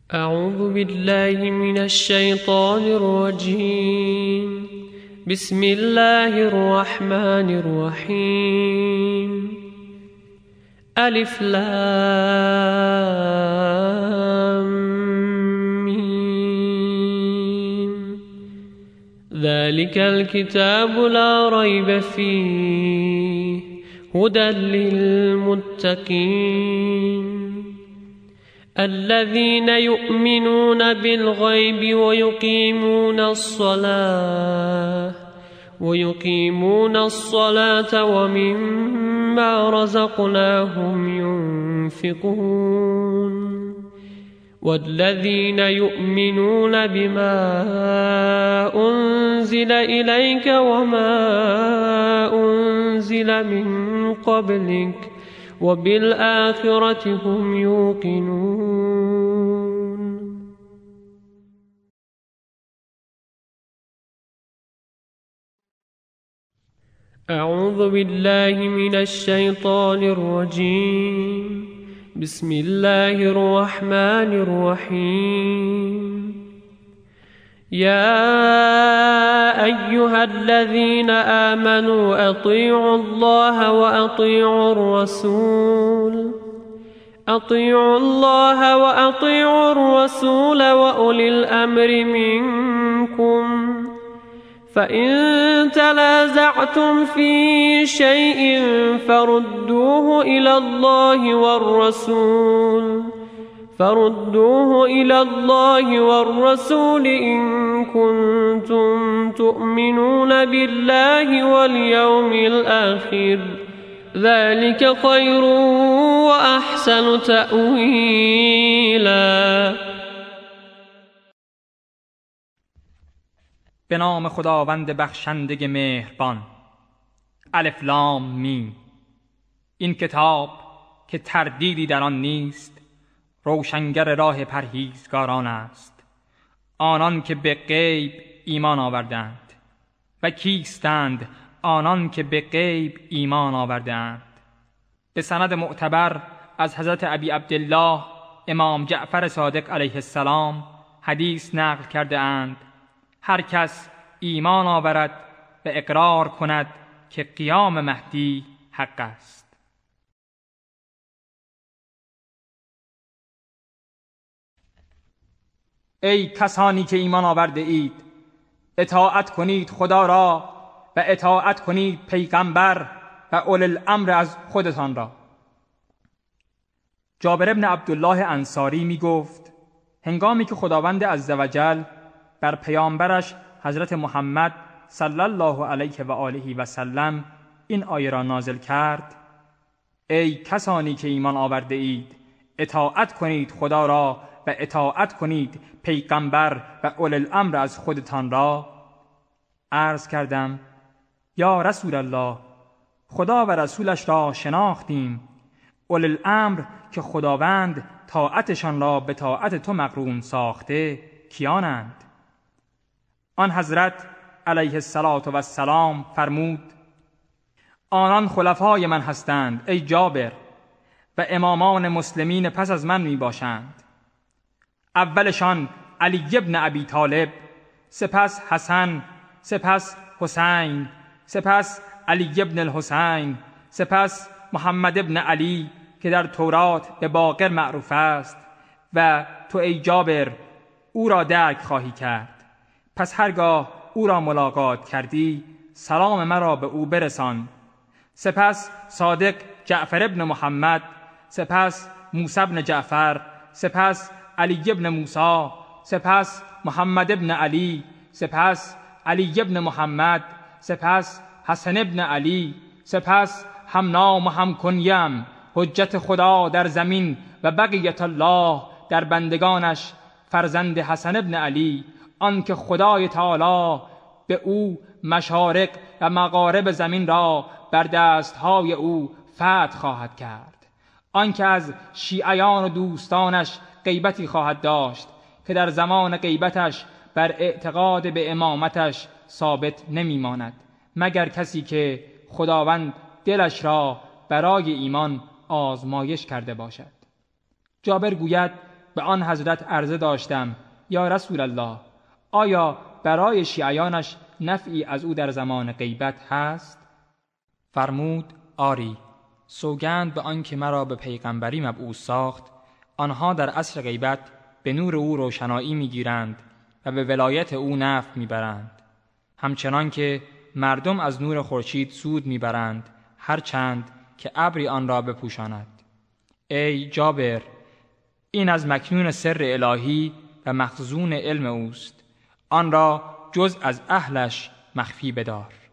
أعوذ بالله من الشيطان الرجيم. بسم الله الرحمن الرحيم. ألف لام ميم. ذلك الكتاب لا ريب فيه هدى للمتقين الذين يؤمنون بالغيب ويقيمون الصلاة ومما رزقناهم ينفقون والذين يؤمنون بما أنزل إليك وما أنزل من قبلك وبالآخرة هم يوقنون. أعوذ بالله من الشيطان الرجيم. بسم الله الرحمن الرحيم. يا أيها الذين آمنوا أطيعوا الله وأطيعوا الرسول وأولي الأمر منكم فإن تنازعتم في شيء فردوه إلى الله والرسول إن كنتم تؤمنون بالله واليوم الآخر ذلك خير وأحسن تأویلا. به نام خداوند بخشنده مهربان. الف لام میم. این کتاب که تردیدی در آن نیست روشنگر راه پرهیزگاران است، آنان که به غیب ایمان آوردند. و کیستند آنان که به غیب ایمان آوردند؟ به سند معتبر از حضرت ابی عبدالله امام جعفر صادق علیه السلام حدیث نقل کرده اند: هر کس ایمان آورد و اقرار کند که قیام مهدی حق است. ای کسانی که ایمان آورده اید، اطاعت کنید خدا را و اطاعت کنید پیغمبر و اولی الامر از خودتان را. جابر بن عبدالله انصاری می گفت هنگامی که خداوند عزوجل بر پیامبرش حضرت محمد صلی الله علیه و آله و سلم این آیه را نازل کرد: ای کسانی که ایمان آورده اید، اطاعت کنید خدا را و اطاعت کنید پیغمبر و اولی الامر از خودتان را. عرض کردم: یا رسول الله، خدا و رسولش را شناختیم، اولی الامر که خداوند طاعتشان را به طاعت تو مقرون ساخته کیانند؟ آن حضرت علیه السلام فرمود: آنان خلفای من هستند ای جابر، و امامان مسلمین پس از من می باشند. اولشان علی ابن ابی طالب، سپس حسن، سپس حسین، سپس علی ابن الحسین، سپس محمد ابن علی که در تورات به باقر معروف است، و تو ای جابر او را درک خواهی کرد. پس هرگاه او را ملاقات کردی سلام مرا به او برسان. سپس صادق جعفر ابن محمد، سپس موسی ابن جعفر، سپس علی ابن موسی، سپس محمد ابن علی، سپس علی ابن محمد، سپس حسن ابن علی، سپس همنام و همکنیم حجت خدا در زمین و بقیت الله در بندگانش فرزند حسن ابن علی، آن که خدای تعالی به او مشارق و مغارب زمین را بر دستهای او فتح خواهد کرد. آن که از شیعیان و دوستانش غیبتی خواهد داشت که در زمان غیبتش بر اعتقاد به امامتش ثابت نمیماند مگر کسی که خداوند دلش را برای ایمان آزمایش کرده باشد. جابر گوید به آن حضرت عرضه داشتم یا رسول الله، آیا برای شیعیانش نفعی از او در زمان غیبت هست؟ فرمود آری، سوگند به آن که مرا به پیغمبری مبعوث ساخت، آنها در عصر غیبت به نور او روشنایی میگیرند و به ولایت او نفع میبرند، همچنان که مردم از نور خورشید سود میبرند هر چند که ابری آن را بپوشاند. ای جابر، این از مکنون سر الهی و مخزون علم اوست، آن را جز از اهلش مخفی بدار.